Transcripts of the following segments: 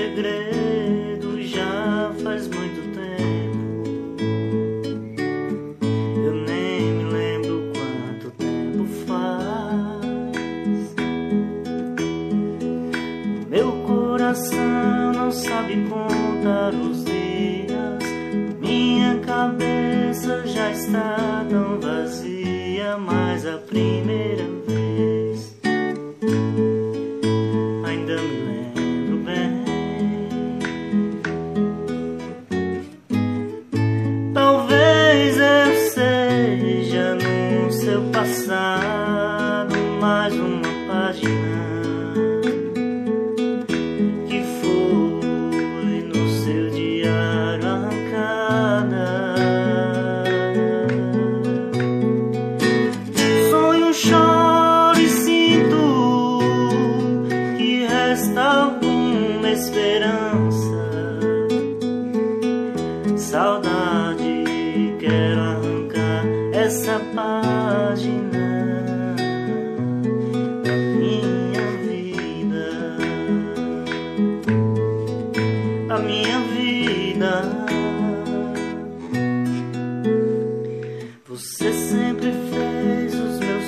segredo já faz muito tempo. Eu nem me lembro quanto tempo faz. Meu coração não sabe contar os dias. Minha cabeça já está tão vazia, mas a primeira vez ainda me lembro bem. Talvez eu seja no seu passado mais uma página que foi no seu diário arrancada. Sonho, choro e sinto que resta alguma esperança. Saudade, quero arrancar essa página da minha vida, da minha vida. Você sempre fez os meus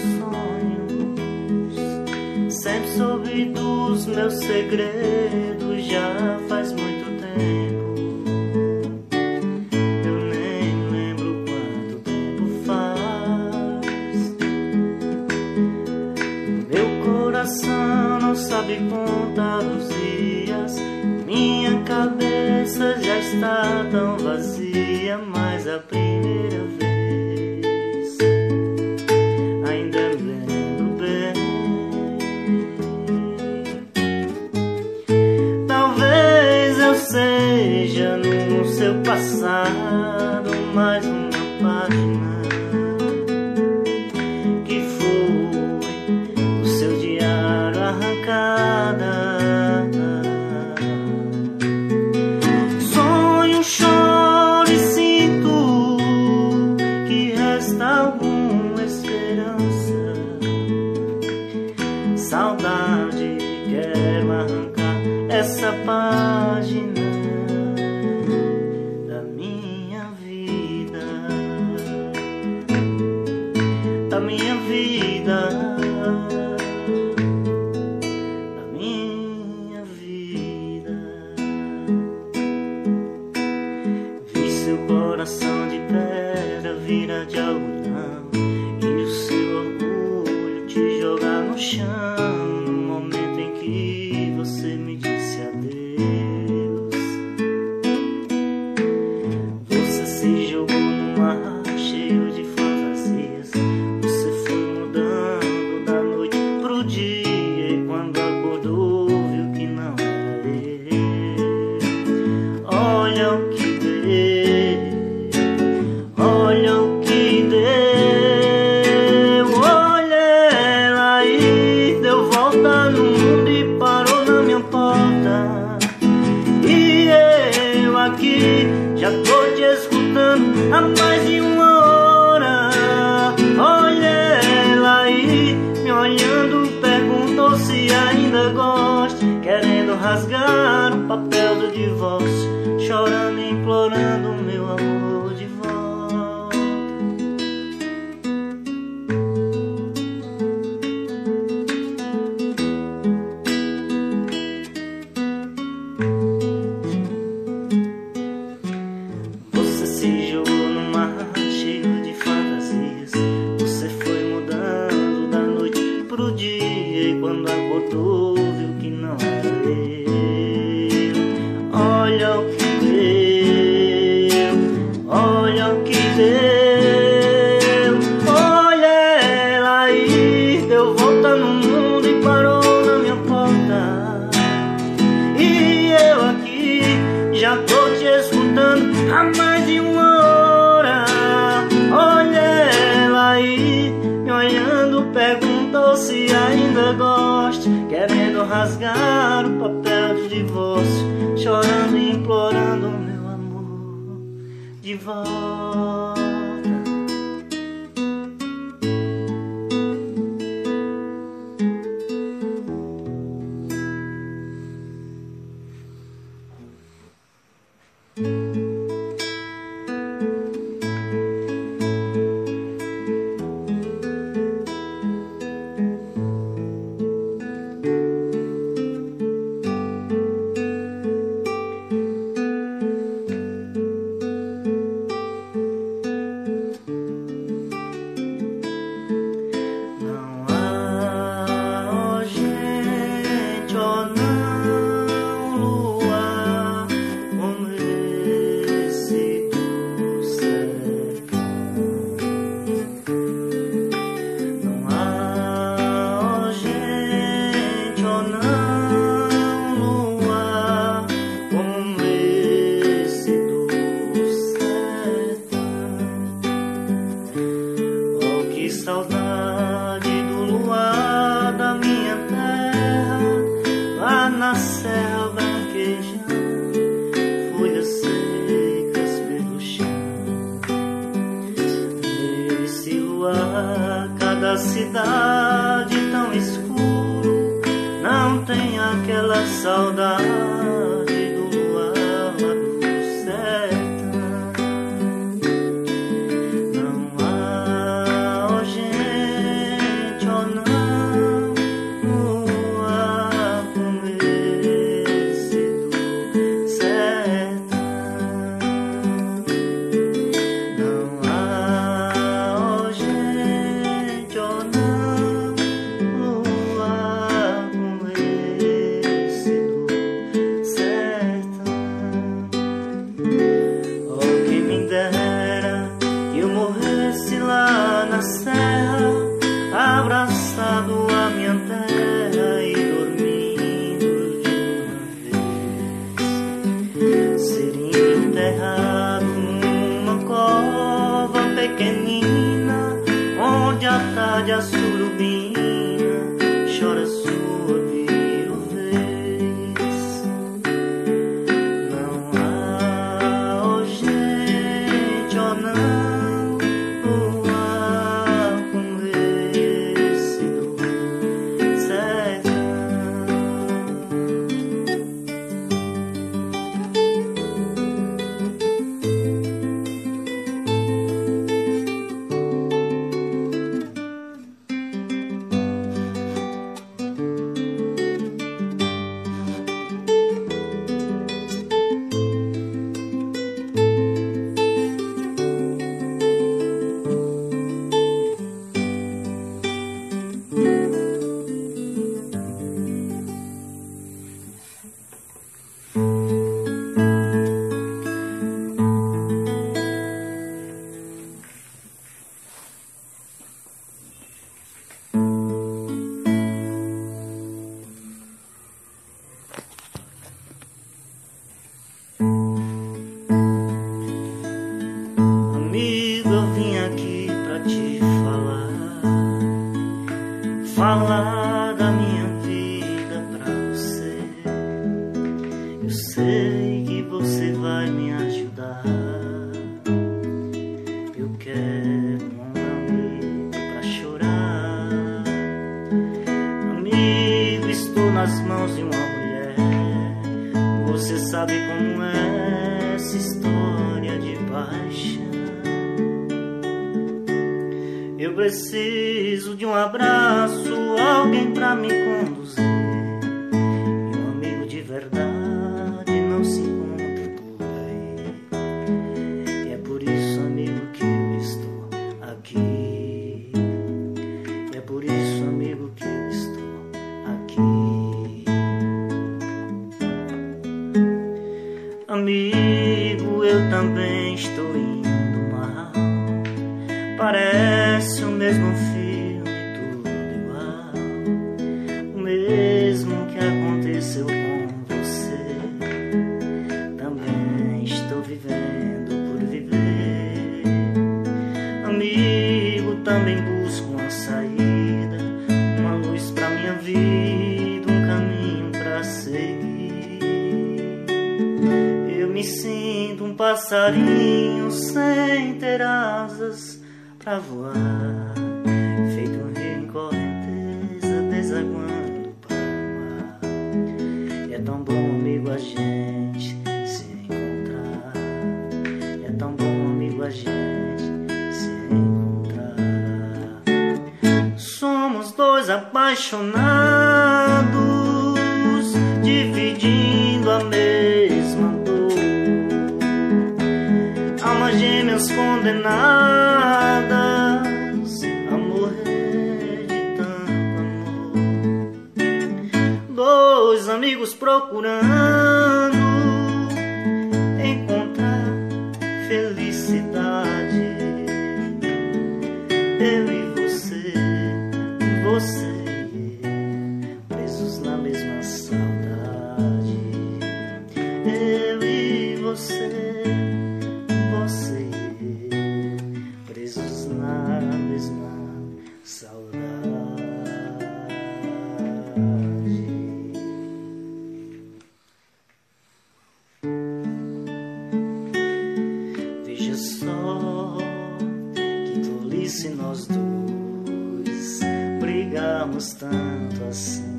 sonhos, sempre soube dos meus segredos, já faz muito tempo. Eu nem me lembro quanto tempo faz. Meu coração não sabe contar os dias. Minha cabeça já está tão vazia, mas a primeira vez ainda me lembro bem. Talvez eu seja no seu passado mais uma página que foi o seu diário arrancada. Sonho, choro e sinto que resta alguma esperança. Saudade, quero arrancar essa página da minha vida, da minha vida, da minha vida. Vi seu coração de pedra virar de algodão e o seu orgulho te jogar no chão. No momento em que você me disse adeus, você se jogou no mar cheio de fantasias. Você foi mudando da noite pro dia, e quando acordou viu que não era ele. Olha o que deu, olha o que deu. Olha ela aí, deu volta no mundo e parou na minha porta. E eu aqui já tô te escutando há mais de uma hora. Olha ela aí, me olhando, perguntou se ainda gosta, querendo rasgar o papel do divórcio, chorando e implorando o meu amor de volta. Você se jogou no mar cheio de fantasias. Você foi mudando da noite pro dia, e quando acordou viu que não era ele. Olha o que deu, olha o que deu. Olha ela aí, deu volta no mundo e parou na minha porta. E eu aqui já tô te escutando há mais de uma hora. Olha ela aí, me olhando, perguntou se ainda gosta, querendo rasgar o papel de divórcio, chorando e implorando o meu amor de volta. cidade tão escuro, não tem aquela saudade do luar lá do sertão. Não há, oh gente, oh não, no ar como esse do sertão. Não há, oh gente, oh não, no ar como esse do sertão. Oh, quem me dera que eu morresse lá na serra, abraçado à minha terra e dormindo de uma vez. Seria enterrado numa cova pequenina, onde à tarde a surubina chora sua viuvez. Não há, oh gente, oh não, no ar como esse do sertão. Amigo, eu vim aqui pra te falar da minha vida pra você. Eu sei que você vai me ajudar. Eu quero um amigo pra chorar. Amigo, estou nas mãos de uma mulher. Você sabe como é essa história de paixão. Eu preciso de um abraço, alguém pra me conduzir. E um amigo de verdade não se encontra por aí. E é por isso, amigo, que eu estou aqui. E é por isso, amigo, que eu estou aqui. Amigo, eu também estou indo mal. Parece o mesmo filme, tudo igual. O mesmo que aconteceu com você. Também estou vivendo por viver. Amigo, também busco uma saída, uma luz pra minha vida, um caminho pra seguir. Eu me sinto um passarinho sem ter asas pra voar, feito um rio em correnteza, desaguando para o mar. E é tão bom, amigo, a gente se encontrar. E é tão bom, amigo, a gente se encontrar. Somos dois apaixonados, dividindo a mesma dor. Almas gêmeas condenadas a morrer de tanto amor. Dois amigos procurando encontrar felicidade. Eu e você e eu, presos na mesma saudade. Eu e você e eu, presos na mesma saudade. Veja só que tolice nós dois, amamos tanto assim.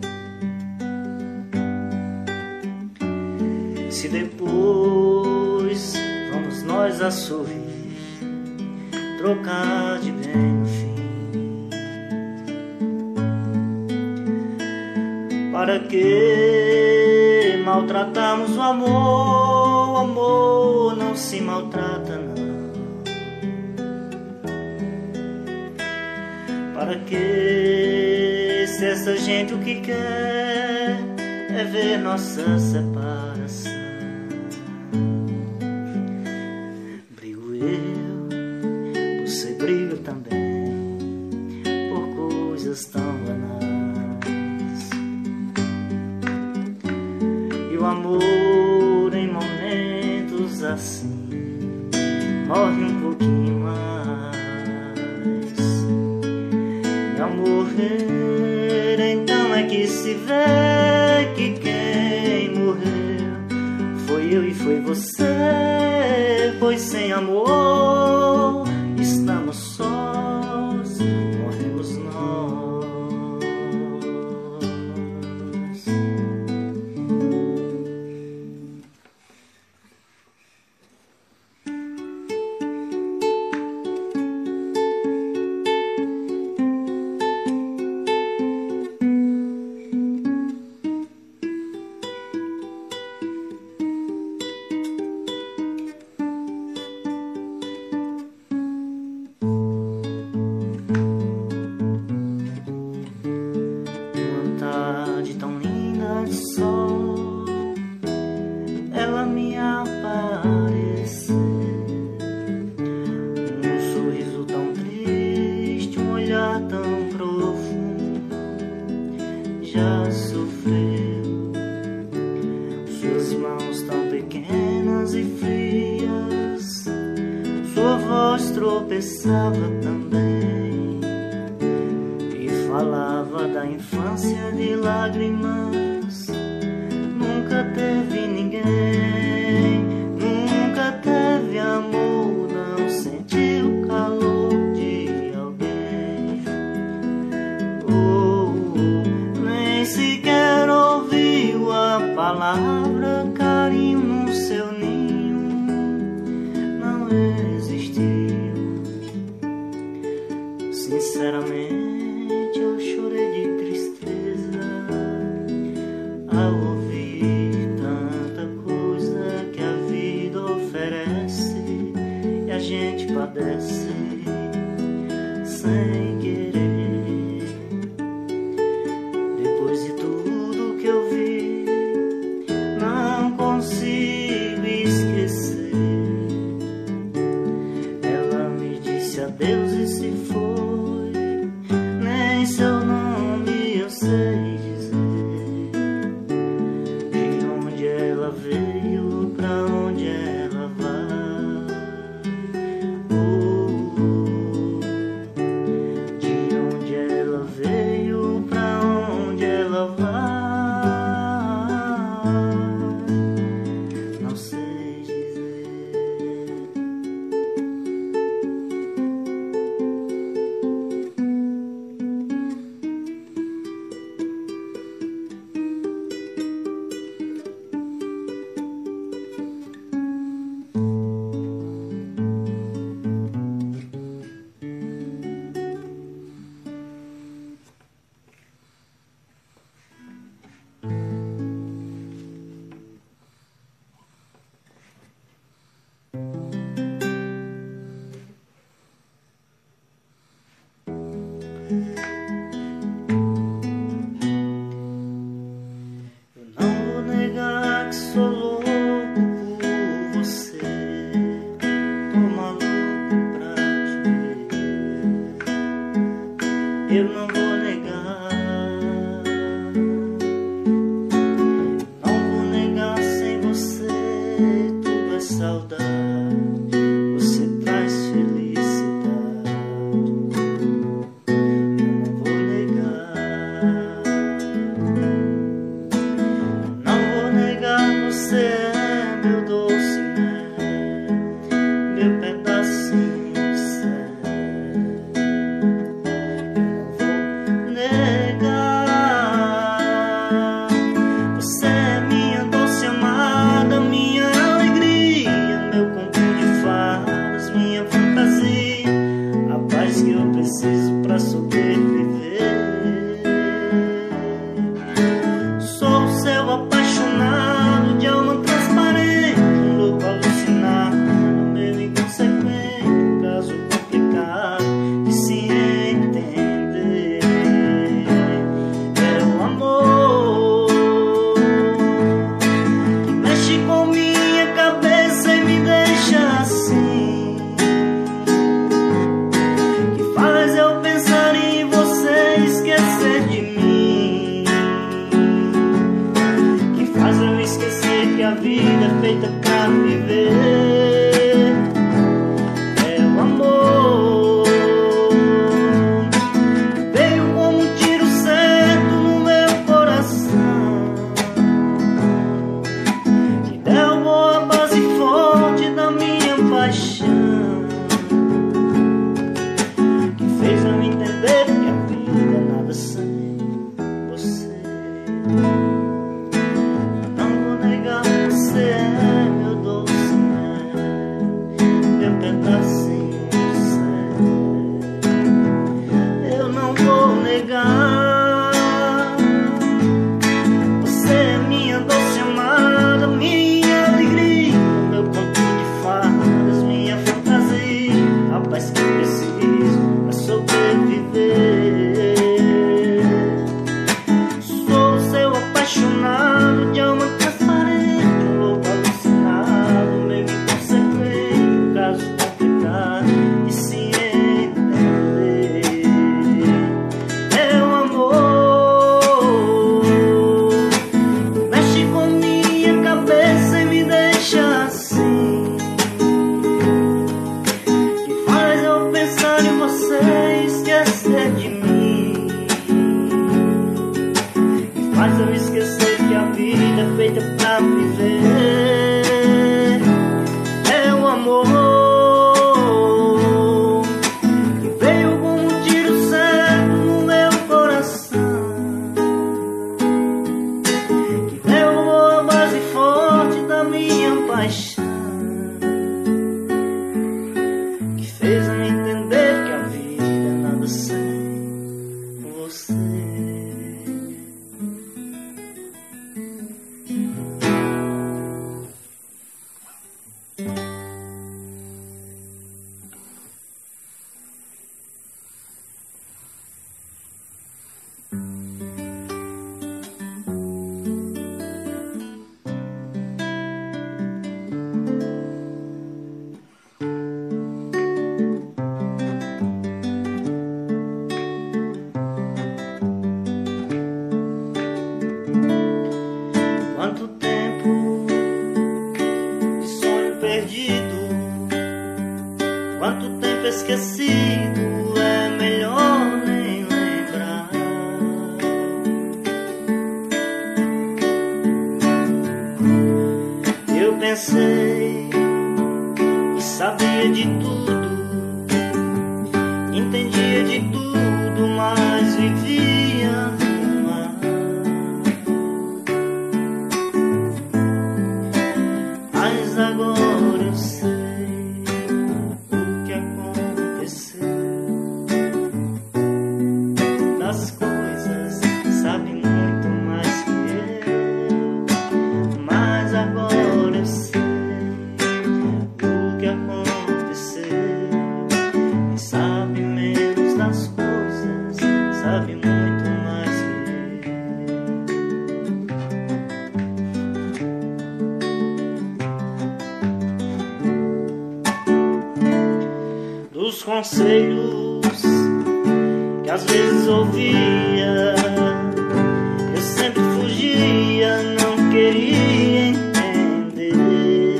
Se depois vamos nós a sorrir, trocar de bem no fim, para que maltratamos o amor? O amor não se maltrata, não. Para que, se essa gente o que quer é ver nossa separação? Brigo eu, você briga também, por coisas tão banais. E o amor em momentos assim morre um pouquinho mais. E ao morrer então é que se vê que quem morreu foi eu e foi você. Pois sem amor estamos sós, morremos nós. Ela me apareceu, um sorriso tão triste, um olhar tão profundo. Já sofreu, suas mãos tão pequenas e frias, sua voz tropeçava também e falava da infância de lágrimas. Nunca teve ninguém, nunca teve amor, não sentiu o calor de alguém. Nem sequer ouviu a palavra carinho no seu ninho, não existiu. Sinceramente eu chorei de tristeza ao ouvir tanta coisa que a vida oferece e a gente padece sem querer. Depois de tudo que eu vi, não consigo esquecer. Ela me disse adeus e se foi, nem seu nome eu sei dizer. Ela veio, pra onde ela vai? De onde ela veio, pra onde ela vai? Não sei dizer. Eu não vou negar que sou louco por você, tô maluco pra te ver. Eu não vou negar, não vou negar, sem você tudo é saudade, você traz felicidade. Eu não vou negar, não vou negar, você é meu doce mel, meu pedacinho de céu. Eu não vou negar. a vida é feita pra viver. É o amor, veio como um tiro certo no meu coração, que derrubou a base forte da minha paixão, que fez eu entender que a vida é nada sem você. Você é meu doce mel, meu pedacinho de céu. Eu não vou negar. Você é minha doce amada, minha alegria, meu conto de fadas, minha fantasia, a paz que eu preciso pra sobreviver. Sou seu apaixonado de alma de mim, que faz eu esquecer que a vida é feita pra viver. É o amor que veio como um tiro certo no meu coração, que derrubou a base forte da minha paixão, que fez eu entender que a vida é nada sem você. Quanto tempo de sonho perdido, quanto tempo esquecido, é melhor nem lembrar. Eu pensei que sabia de tudo, entendia de tudo, mas vivia no mar. Mas agora eu sei o que aconteceu. Das coisas sabe muito mais que eu. Mas agora eu sei o que aconteceu. Quem sabe menos das coisas sabe muito mais que eu. Dos conselhos que às vezes ouvia, eu sempre fugia, não queria entender.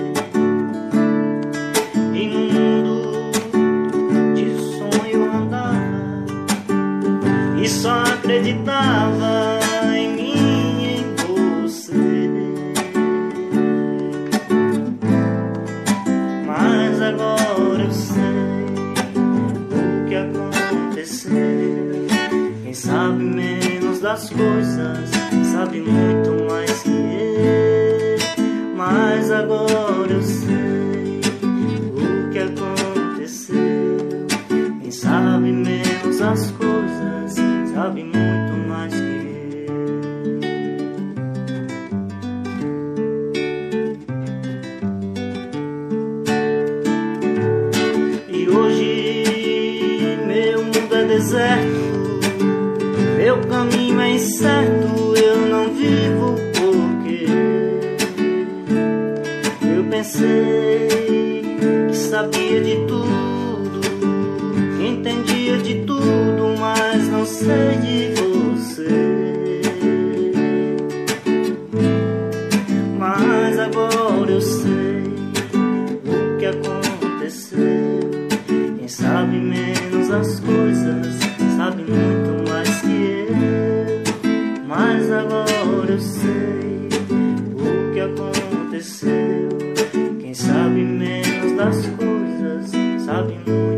E no mundo de sonho andava e só acreditava em mim e em você. Mas agora eu sei o que aconteceu. Quem sabe menos das coisas sabe muito mais que eu. Mas agora eu sei o que aconteceu. Quem sabe menos das coisas sabe muito mais que eu. E hoje meu mundo é deserto, meu caminho é incerto, eu não vivo porque eu pensei que sabia de tudo, que entendia de tudo, mas não sei de você. Mas agora coisas, sabe muito mais que eu. Mas agora eu sei o que aconteceu. Quem sabe menos das coisas sabe muito